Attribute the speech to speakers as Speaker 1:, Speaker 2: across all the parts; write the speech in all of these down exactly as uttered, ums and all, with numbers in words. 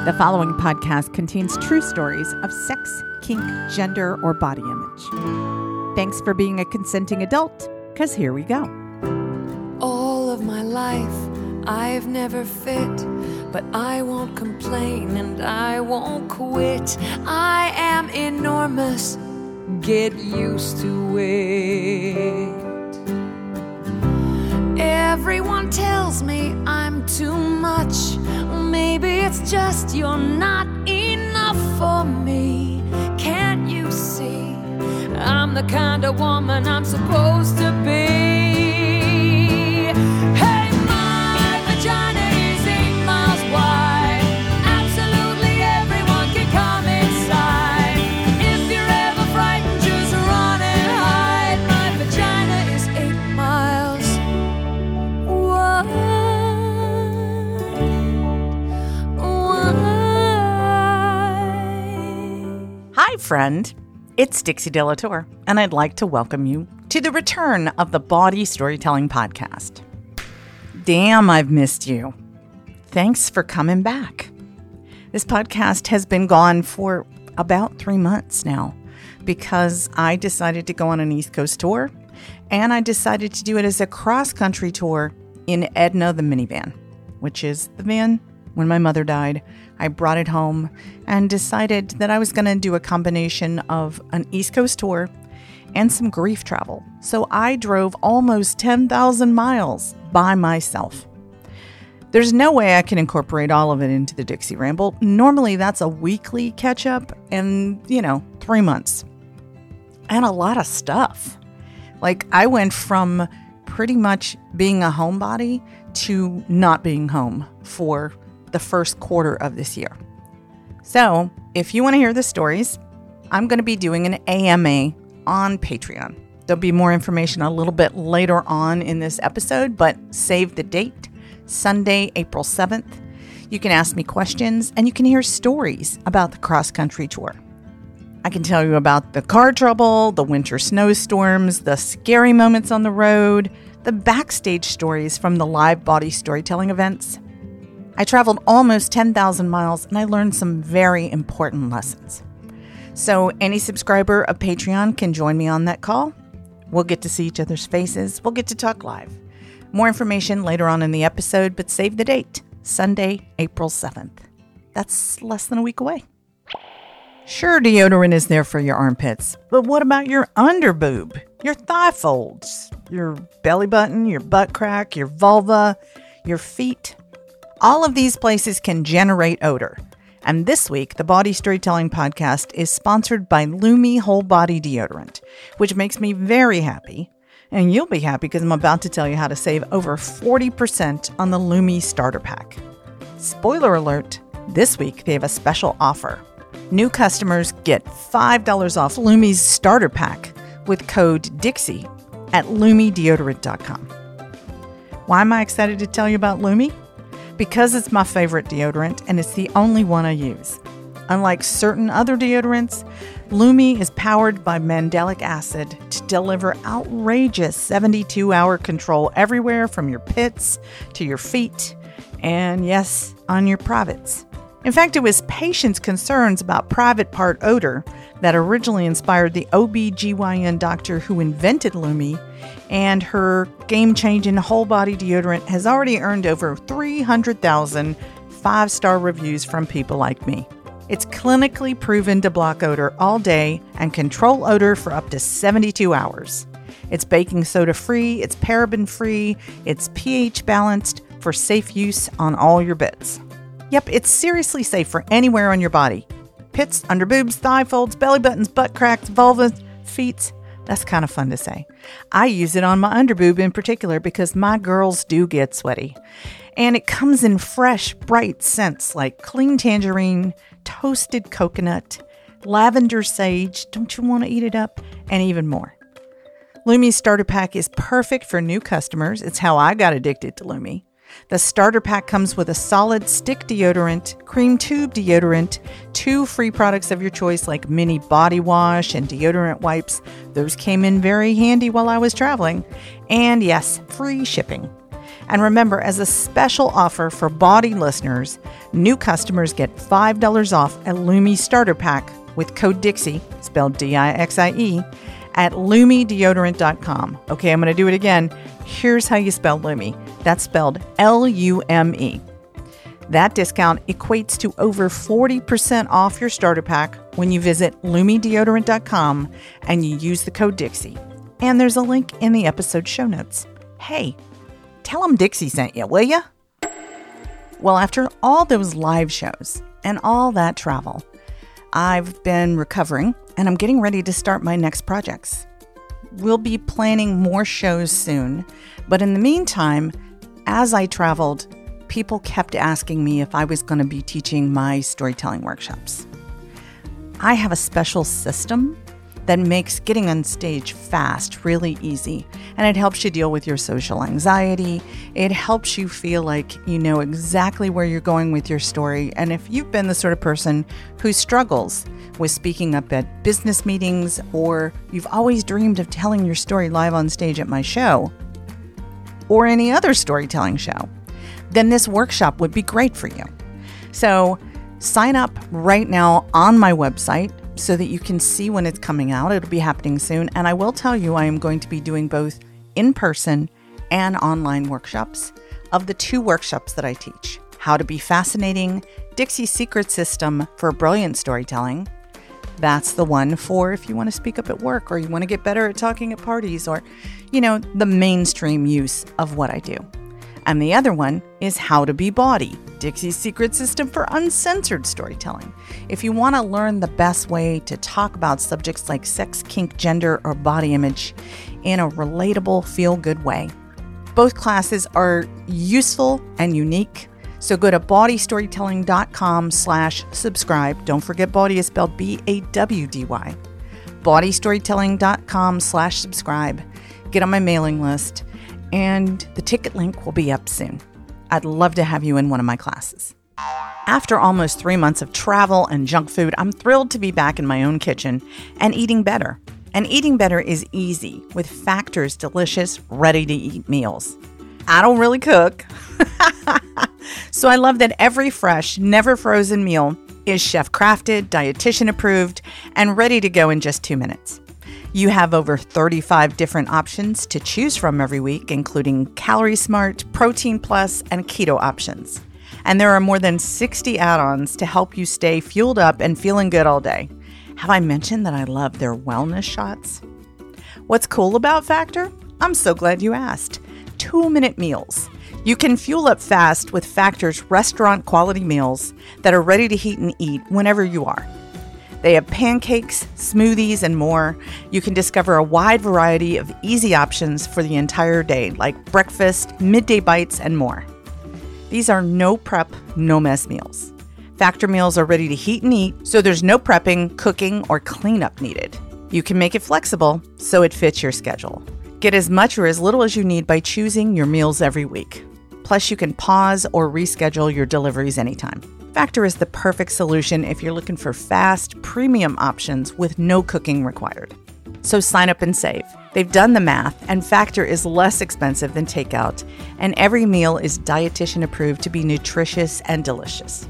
Speaker 1: The following podcast contains true stories of sex, kink, gender, or body image. Thanks for being a consenting adult, because here we go.
Speaker 2: All of my life, I've never fit, but I won't complain and I won't quit. I am enormous, get used to it. Everyone tells me I'm too much. Maybe it's just you're not enough for me. Can't you see? I'm the kind of woman I'm supposed to be. Hey, my vagina is eight miles wide. Absolutely everyone can come inside. If you're ever frightened, just run and hide. My vagina is eight miles wide.
Speaker 1: Hi, friend. It's Dixie De La Tour, and I'd like to welcome you to the return of the Bawdy Storytelling Podcast. Damn, I've missed you. Thanks for coming back. This podcast has been gone for about three months now because I decided to go on an East Coast tour, and I decided to do it as a cross-country tour in Edna the minivan, which is the van. When my mother died, I brought it home and decided that I was going to do a combination of an East Coast tour and some grief travel. So I drove almost ten thousand miles by myself. There's no way I can incorporate all of it into the Dixie Ramble. Normally that's a weekly catch up and, you know, three months. And a lot of stuff. Like I went from pretty much being a homebody to not being home for the first quarter of this year. So if you want to hear the stories, I'm going to be doing an A M A on Patreon. There'll be more information a little bit later on in this episode, but save the date, Sunday, April seventh. You can ask me questions and you can hear stories about the cross-country tour. I can tell you about the car trouble, the winter snowstorms, the scary moments on the road, the backstage stories from the live Bawdy storytelling events. I traveled almost ten thousand miles and I learned some very important lessons. So any subscriber of Patreon can join me on that call. We'll get to see each other's faces. We'll get to talk live. More information later on in the episode, but save the date, Sunday, April seventh. That's less than a week away. Sure, deodorant is there for your armpits, but what about your underboob, your thigh folds, your belly button, your butt crack, your vulva, your feet? All of these places can generate odor. And this week, the Bawdy Storytelling Podcast is sponsored by Lume Whole Body Deodorant, which makes me very happy. And you'll be happy because I'm about to tell you how to save over forty percent on the Lume Starter Pack. Spoiler alert, this week they have a special offer. New customers get five dollars off Lume's Starter Pack with code DIXIE at lume deodorant dot com. Why am I excited to tell you about Lume? Because it's my favorite deodorant and it's the only one I use. Unlike certain other deodorants, Lume is powered by mandelic acid to deliver outrageous seventy-two hour control everywhere from your pits to your feet and, yes, on your privates. In fact, it was patients' concerns about private part odor that originally inspired the O B G Y N doctor who invented Lume, and her game-changing whole-body deodorant has already earned over three hundred thousand five-star reviews from people like me. It's clinically proven to block odor all day and control odor for up to seventy-two hours. It's baking soda-free, it's paraben-free, it's pH balanced for safe use on all your bits. Yep, it's seriously safe for anywhere on your body. Pits, underboobs, thigh folds, belly buttons, butt cracks, vulvas, feet. That's kind of fun to say. I use it on my underboob in particular because my girls do get sweaty. And it comes in fresh, bright scents like clean tangerine, toasted coconut, lavender sage, don't you want to eat it up, and even more. Lume's Starter Pack is perfect for new customers. It's how I got addicted to Lume. The starter pack comes with a solid stick deodorant, cream tube deodorant, two free products of your choice like mini body wash and deodorant wipes. Those came in very handy while I was traveling. And yes, free shipping. And remember, as a special offer for Body listeners, new customers get five dollars off a Lumi starter pack with code Dixie, spelled D I X I E, at lumi deodorant dot com. Okay, I'm going to do it again. Here's how you spell Lumi. That's spelled L U M E. That discount equates to over forty percent off your starter pack when you visit lumi deodorant dot com and you use the code Dixie. And there's a link in the episode show notes. Hey, tell them Dixie sent you, will ya? Well, after all those live shows and all that travel, I've been recovering and I'm getting ready to start my next projects. We'll be planning more shows soon, but in the meantime, as I traveled, people kept asking me if I was going to be teaching my storytelling workshops. I have a special system that makes getting on stage fast really easy, and it helps you deal with your social anxiety. It helps you feel like you know exactly where you're going with your story, and if you've been the sort of person who struggles with speaking up at business meetings, or you've always dreamed of telling your story live on stage at my show, or any other storytelling show, then this workshop would be great for you. So sign up right now on my website so that you can see when it's coming out. It'll be happening soon. And I will tell you, I am going to be doing both in-person and online workshops of the two workshops that I teach. How to Be Fascinating, Dixie's Secret System for Brilliant Storytelling. That's the one for if you want to speak up at work or you want to get better at talking at parties or, you know, the mainstream use of what I do. And the other one is How to Be Body, Dixie's Secret System for Uncensored Storytelling. If you want to learn the best way to talk about subjects like sex, kink, gender, or body image in a relatable, feel-good way. Both classes are useful and unique, so go to bodystorytelling.com slash subscribe. Don't forget body is spelled B A W D Y. bodystorytelling.com slash subscribe. Get on my mailing list. And the ticket link will be up soon. I'd love to have you in one of my classes. After almost three months of travel and junk food, I'm thrilled to be back in my own kitchen and eating better. And eating better is easy with Factor's delicious, ready-to-eat meals. I don't really cook, so I love that every fresh, never frozen meal is chef-crafted, dietitian-approved, and ready to go in just two minutes. You have over thirty-five different options to choose from every week, including Calorie Smart, Protein Plus, and Keto options. And there are more than sixty add-ons to help you stay fueled up and feeling good all day. Have I mentioned that I love their wellness shots? What's cool about Factor? I'm so glad you asked. Two-minute meals. You can fuel up fast with Factor's restaurant-quality meals that are ready to heat and eat whenever you are. They have pancakes, smoothies, and more. You can discover a wide variety of easy options for the entire day, like breakfast, midday bites, and more. These are no prep, no mess meals. Factor meals are ready to heat and eat, so there's no prepping, cooking, or cleanup needed. You can make it flexible, so it fits your schedule. Get as much or as little as you need by choosing your meals every week. Plus, you can pause or reschedule your deliveries anytime. Factor is the perfect solution if you're looking for fast, premium options with no cooking required. So sign up and save. They've done the math, and Factor is less expensive than takeout, and every meal is dietitian approved to be nutritious and delicious.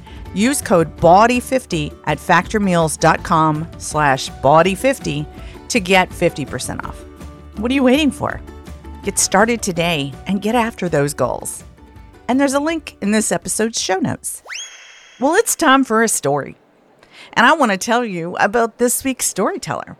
Speaker 1: Use code B O D Y fifty at factormeals.com slash body50 to get fifty percent off. What are you waiting for? Get started today and get after those goals. And there's a link in this episode's show notes. Well, it's time for a story. And I want to tell you about this week's storyteller.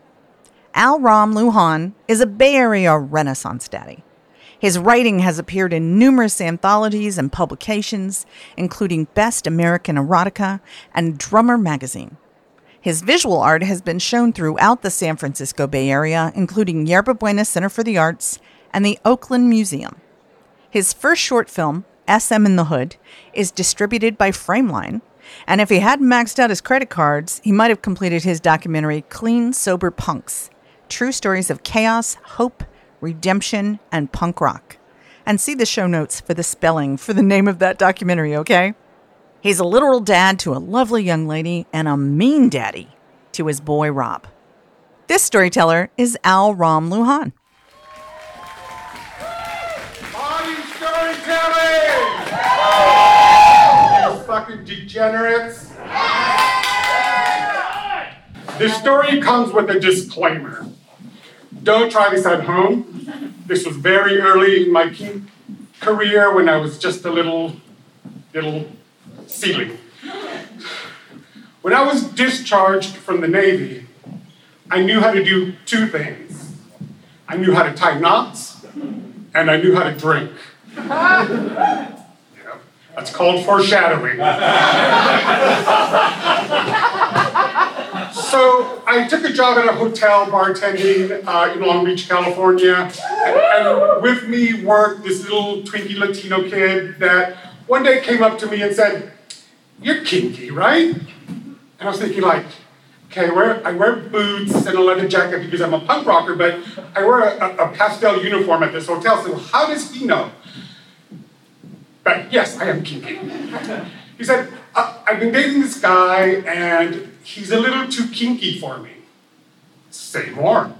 Speaker 1: Al Ram Lujan is a Bay Area Renaissance daddy. His writing has appeared in numerous anthologies and publications, including Best American Erotica and Drummer Magazine. His visual art has been shown throughout the San Francisco Bay Area, including Yerba Buena Center for the Arts and the Oakland Museum. His first short film, S M in the Hood, is distributed by Frameline, and if he hadn't maxed out his credit cards, he might have completed his documentary Clean Sober Punks, True Stories of Chaos, Hope, Redemption, and Punk Rock. And see the show notes for the spelling for the name of that documentary, okay? He's a literal dad to a lovely young lady and a mean daddy to his boy Rob. This storyteller is Al Ram Lujan.
Speaker 3: Body Storytelling! Kelly! You fucking degenerates. This story comes with a disclaimer. Don't try this at home. This was very early in my career when I was just a little, little seedling. When I was discharged from the Navy, I knew how to do two things. I knew how to tie knots, and I knew how to drink. Yeah, that's called foreshadowing. So I took a job at a hotel bartending uh, in Long Beach, California, and, and with me worked this little Twinkie Latino kid that one day came up to me and said, "You're kinky, right?" And I was thinking like, okay, I wear, I wear boots and a leather jacket because I'm a punk rocker, but I wear a, a pastel uniform at this hotel, so how does he know? But yes, I am kinky. He said, uh, I've been dating this guy and he's a little too kinky for me. Say more.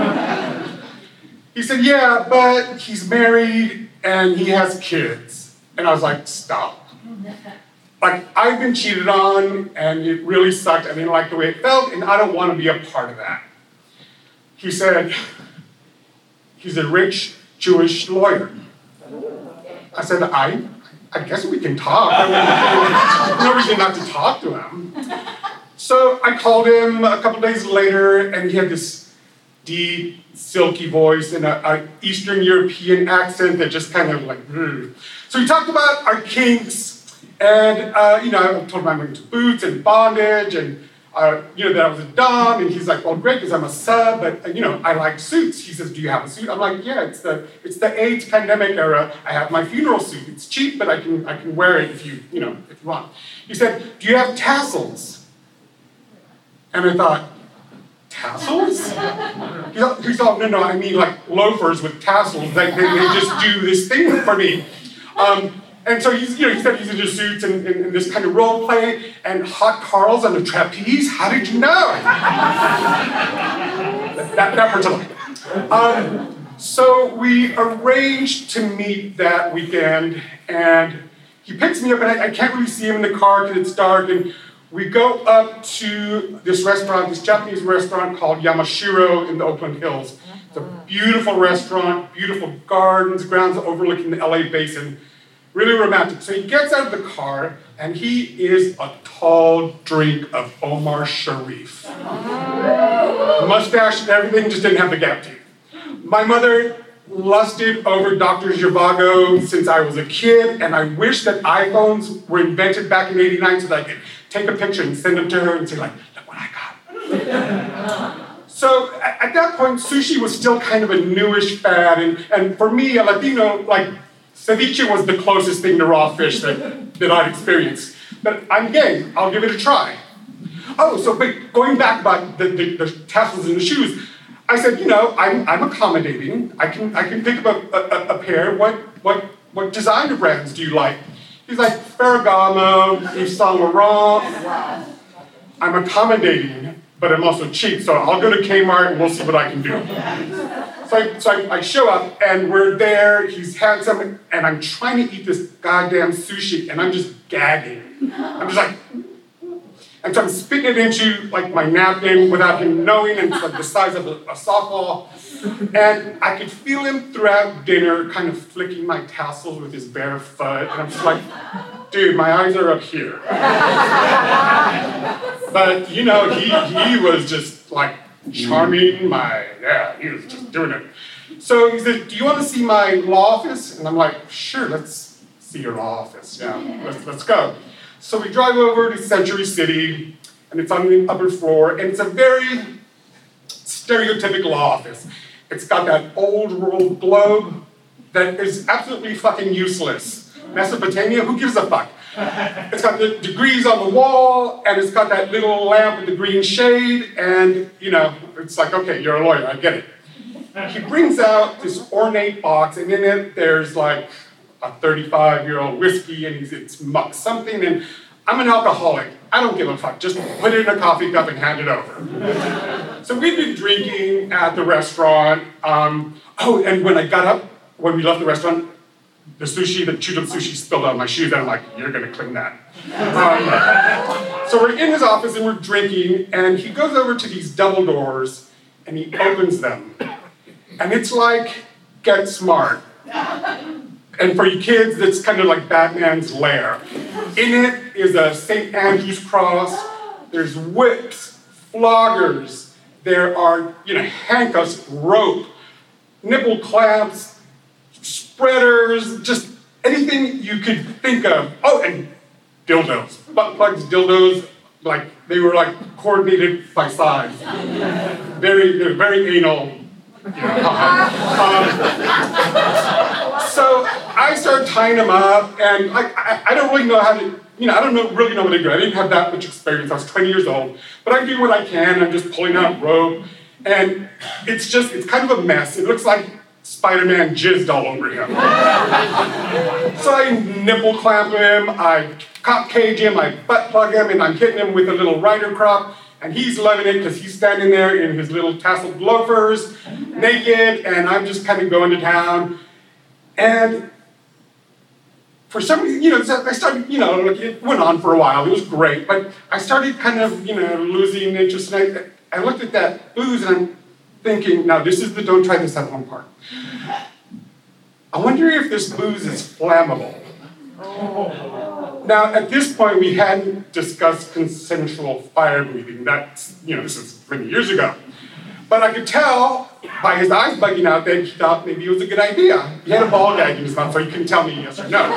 Speaker 3: He said, yeah, but he's married and he has kids. And I was like, stop. Like, I've been cheated on, and it really sucked. I didn't like the way it felt, and I don't want to be a part of that. He said, he's a rich Jewish lawyer. I said, I, I guess we can talk. I mean, no reason not to talk to him. So I called him a couple days later, and he had this deep, silky voice and an Eastern European accent that just kind of like, ugh. So he talked about our kinks. And, uh, you know, I told him I'm into boots and bondage and, uh, you know, that I was a dom. And he's like, well, great, because I'm a sub, but, uh, you know, I like suits. He says, do you have a suit? I'm like, yeah, it's the it's the AIDS pandemic era. I have my funeral suit. It's cheap, but I can I can wear it if you, you know, if you want. He said, do you have tassels? And I thought, tassels? He's all, he's all no, no, I mean like loafers with tassels. They, they, they just do this thing for me. Um, And so he's, you know, he said he's into suits and, and, and this kind of role play and hot Carls on the trapeze. How did you know? that, that part's a lie. Um, so we arranged to meet that weekend, and he picks me up, and I, I can't really see him in the car because it's dark. And we go up to this restaurant, this Japanese restaurant called Yamashiro in the Oakland Hills. It's a beautiful restaurant, beautiful gardens, grounds overlooking the L A basin. Really romantic. So he gets out of the car, and he is a tall drink of Omar Sharif. Mustache and everything, just didn't have the gap teeth. My mother lusted over Doctor Zhivago since I was a kid, and I wish that iPhones were invented back in eighty-nine so that I could take a picture and send them to her and say, like, look what I got. So at that point, sushi was still kind of a newish fad, and, and for me, a Latino, like, ceviche was the closest thing to raw fish that, that I'd experienced. But I'm game. I'll give it a try. Oh, so but going back about the, the, the tassels in the shoes, I said, you know, I'm I'm accommodating. I can I can pick up a, a, a pair. What what what designer brands do you like? He's like Ferragamo, Yves Saint Laurent. I'm accommodating, but I'm also cheap. So I'll go to Kmart and we'll see what I can do. So, I, so I, I show up, and we're there, he's handsome, and I'm trying to eat this goddamn sushi, and I'm just gagging. I'm just like, and so I'm spitting it into, like, my napkin without him knowing, and it's like the size of a, a softball. And I could feel him throughout dinner kind of flicking my tassels with his bare foot, and I'm just like, dude, my eyes are up here. But, you know, he he was just, like, charming, my, yeah, he was just doing it. So he said, do you want to see my law office? And I'm like, sure, let's see your law office, yeah, let's, let's go. So we drive over to Century City, and it's on the upper floor, and it's a very stereotypical law office. It's got that old world globe that is absolutely fucking useless. Mesopotamia, who gives a fuck? It's got the degrees on the wall, and it's got that little lamp with the green shade, and, you know, it's like, okay, you're a lawyer, I get it. He brings out this ornate box, and in it, there's like a thirty-five-year-old whiskey, and he's, it's something, and I'm an alcoholic. I don't give a fuck. Just put it in a coffee cup and hand it over. So we'd been drinking at the restaurant. Um, oh, and when I got up, when we left the restaurant, the sushi, the chewed up sushi spilled out of my shoes, and I'm like, you're gonna clean that. Um, so we're in his office and we're drinking, and he goes over to these double doors and he opens them. And it's like, Get Smart. And for you kids, it's kind of like Batman's lair. In it is a Saint Andrew's cross, there's whips, floggers, there are, you know, handcuffs, rope, nipple clamps, spreaders, just anything you could think of. Oh, and dildos, butt plugs, dildos, like they were like coordinated by size. Very, you know, very anal. You know, um, so I started tying them up, and like I, I don't really know how to, you know, I don't know, really know what to do. I didn't have that much experience. I was twenty years old, but I do what I can. I'm just pulling out rope, and it's just, it's kind of a mess. It looks like Spider-Man jizzed all over him. So I nipple clamp him, I cop cage him, I butt plug him, and I'm hitting him with a little rider crop, and he's loving it because he's standing there in his little tasseled loafers, naked, and I'm just kind of going to town. And for some reason, you know, I started, you know, like it went on for a while. It was great, but I started kind of, you know, losing interest. And I, I looked at that booze, and I'm thinking, now this is the don't try this at home part. I wonder if this booze is flammable. Now, at this point, we hadn't discussed consensual fire breathing. That's, you know, this is many years ago. But I could tell by his eyes bugging out that he thought maybe it was a good idea. He had a ball gag in his mouth, so he couldn't tell me yes or no.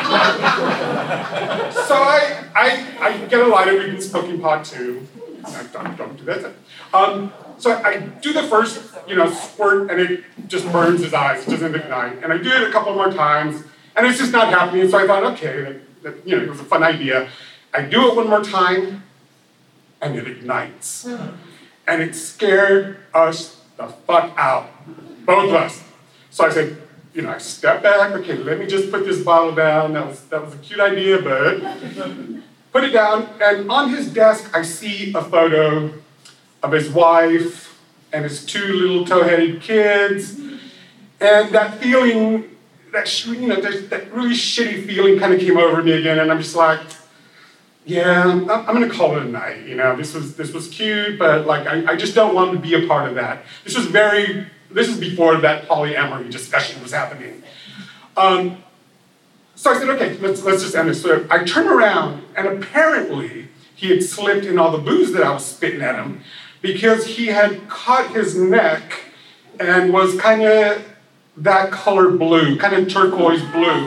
Speaker 3: So I, I, I get a lighter, we've been smoking pot too. I don't, don't do that. Um, so I, I do the first, you know, squirt, and it just burns his eyes. It doesn't ignite. And I do it a couple more times, and it's just not happening. So I thought, okay, that, that, you know, it was a fun idea. I do it one more time, and it ignites. And it scared us the fuck out, both of us. So I said, you know, I stepped back. Okay, let me just put this bottle down. That was that was a cute idea, but put it down. And on his desk, I see a photo of his wife and his two little toe-headed kids, and that feeling, that you know, that, that really shitty feeling, kind of came over me again. And I'm just like, yeah, I'm, I'm gonna call it a night. You know, this was this was cute, but like I, I just don't want to be a part of that. This was very. This is before that polyamory discussion was happening. Um, so I said, okay, let's let's just end this. So I turn around, and apparently he had slipped in all the booze that I was spitting at him, because he had caught his neck and was kind of that color blue, kind of turquoise blue.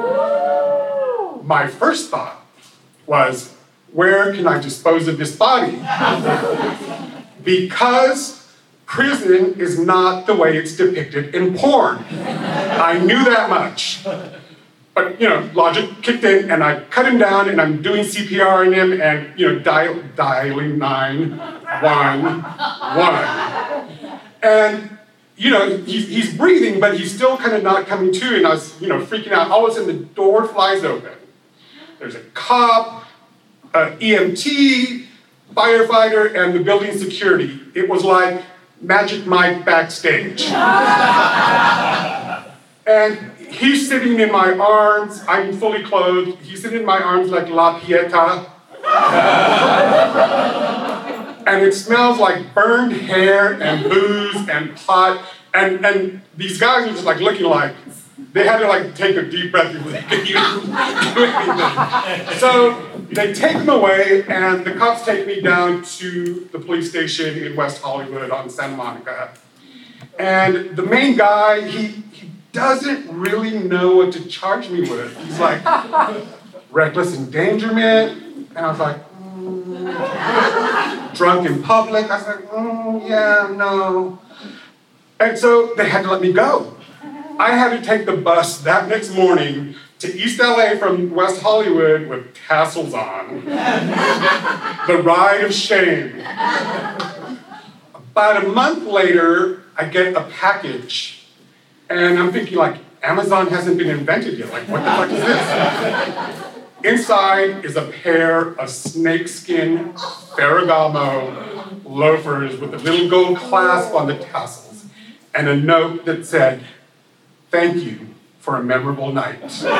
Speaker 3: My first thought was, where can I dispose of this body? Because prison is not the way it's depicted in porn. I knew that much. But, you know, logic kicked in, and I cut him down, and I'm doing C P R on him, and, you know, dial, dialing nine one one. And, you know, he's, he's breathing, but he's still kind of not coming to, and I was, you know, freaking out. All of a sudden, the door flies open. There's a cop, an E M T, firefighter, and the building security. It was like Magic Mike backstage. And he's sitting in my arms. I'm fully clothed. He's sitting in my arms like La Pieta. And it smells like burned hair and booze and pot. And, and these guys are just like looking like, they had to like take a deep breath before they could even do anything. So they take him away, and the cops take me down to the police station in West Hollywood on Santa Monica. And the main guy, he, he doesn't really know what to charge me with. He's like, reckless endangerment. And I was like, mm. Drunk in public. I was like, mm, yeah, no. And so they had to let me go. I had to take the bus that next morning to East L A from West Hollywood with tassels on. The ride of shame. About a month later, I get a package, and I'm thinking like, Amazon hasn't been invented yet. Like, what the fuck is this? Inside is a pair of snakeskin Ferragamo loafers with a little gold clasp on the tassels, and a note that said, thank you for a memorable night.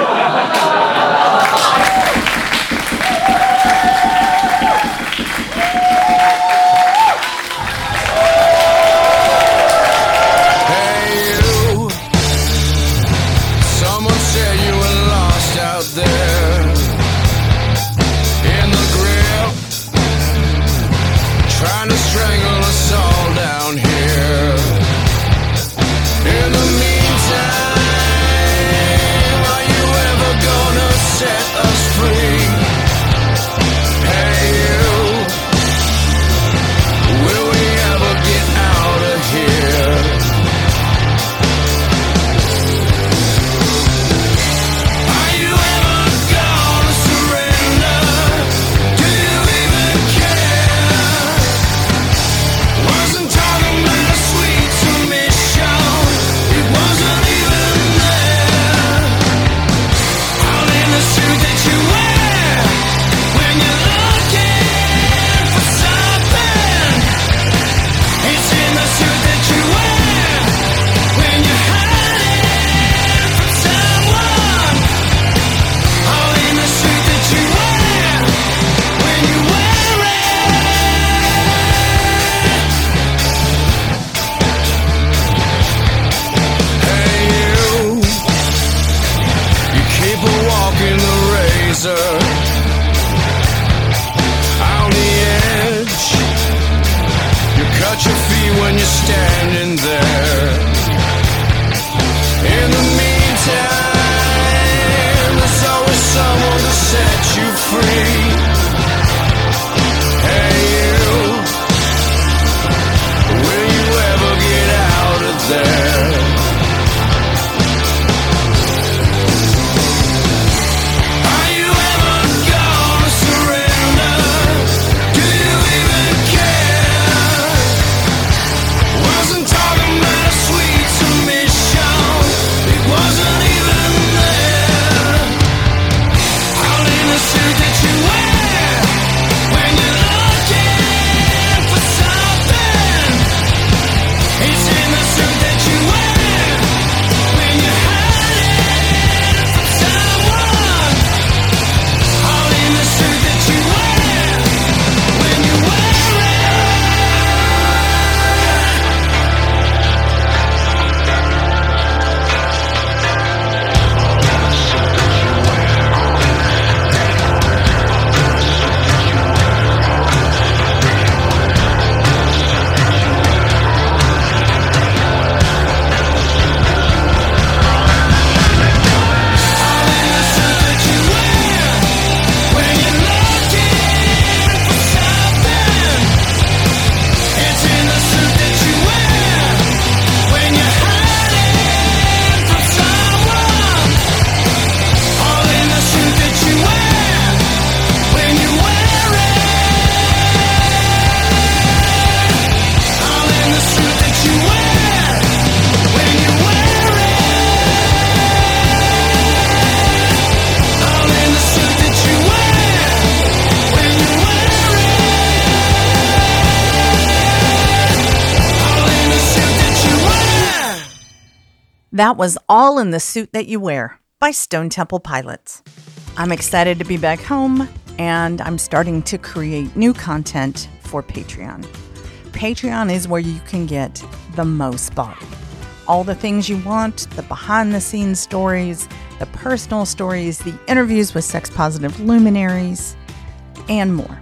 Speaker 1: That was All in the Suit That You Wear by Stone Temple Pilots. I'm excited to be back home, and I'm starting to create new content for Patreon. Patreon is where you can get the most body. All the things you want, the behind-the-scenes stories, the personal stories, the interviews with sex-positive luminaries, and more.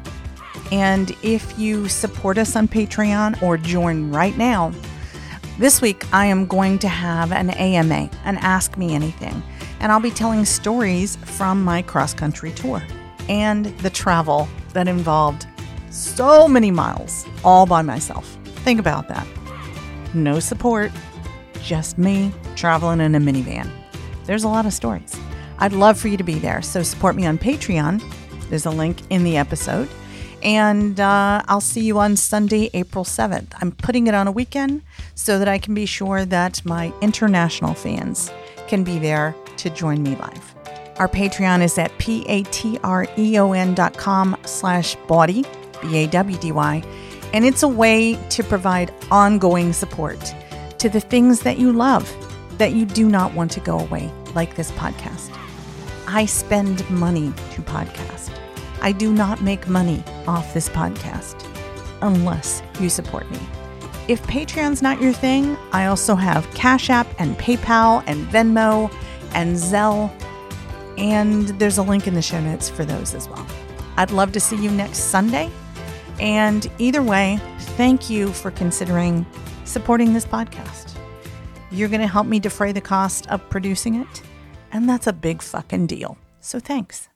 Speaker 1: And if you support us on Patreon or join right now, this week I am going to have an A M A, an Ask Me Anything, and I'll be telling stories from my cross-country tour and the travel that involved so many miles all by myself. Think about that. No support, just me traveling in a minivan. There's a lot of stories. I'd love for you to be there, so support me on Patreon. There's a link in the episode. And uh, I'll see you on Sunday, April seventh. I'm putting it on a weekend so that I can be sure that my international fans can be there to join me live. Our Patreon is at patreon dot com slash bawdy, B A W D Y, and it's a way to provide ongoing support to the things that you love, that you do not want to go away. like this podcast. I spend money to podcast. I do not make money off this podcast unless you support me. If Patreon's not your thing, I also have Cash App and PayPal and Venmo and Zelle, and there's a link in the show notes for those as well. I'd love to see you next Sunday, and either way, thank you for considering supporting this podcast. You're going to help me defray the cost of producing it, and that's a big fucking deal. So thanks.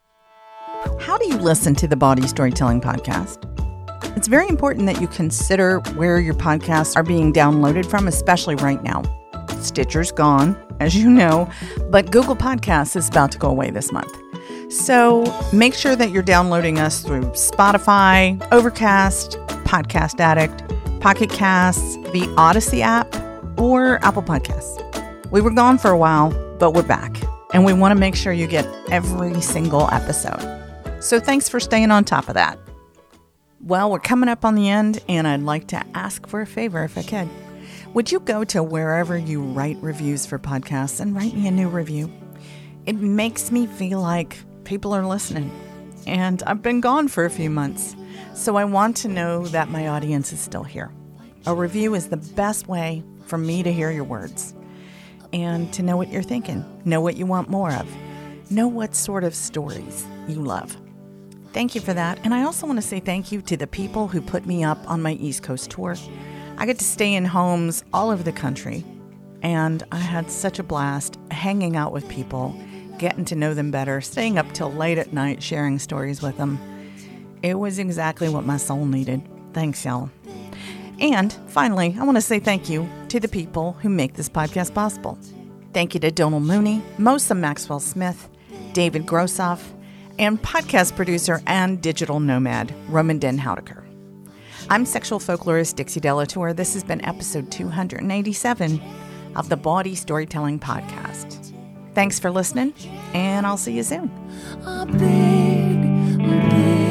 Speaker 1: How do you listen to the Body Storytelling Podcast? It's very important that you consider where your podcasts are being downloaded from, especially right now. Stitcher's gone, as you know, but Google Podcasts is about to go away this month. So make sure that you're downloading us through Spotify, Overcast, Podcast Addict, Pocket Casts, the Odyssey app, or Apple Podcasts. We were gone for a while, but we're back, and we want to make sure you get every single episode. So thanks for staying on top of that. Well, we're coming up on the end, and I'd like to ask for a favor if I could. Would you go to wherever you write reviews for podcasts and write me a new review? It makes me feel like people are listening, and I've been gone for a few months, so I want to know that my audience is still here. A review is the best way for me to hear your words and to know what you're thinking, know what you want more of, know what sort of stories you love. Thank you for that. And I also want to say thank you to the people who put me up on my East Coast tour. I get to stay in homes all over the country, and I had such a blast hanging out with people, getting to know them better, staying up till late at night, sharing stories with them. It was exactly what my soul needed. Thanks, y'all. And finally, I want to say thank you to the people who make this podcast possible. Thank you to Donald Mooney, Mosa Maxwell Smith, David Grossoff, and podcast producer and digital nomad, Roman Den Houdeker. I'm sexual folklorist Dixie Delatour. This has been episode two hundred eighty-seven of the Body Storytelling Podcast. Thanks for listening, and I'll see you soon.
Speaker 2: A big, big